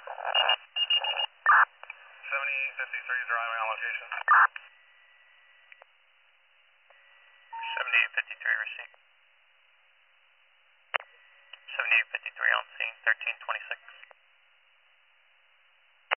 7853 is arriving on location. 7853 received. 7853 on scene, 1326.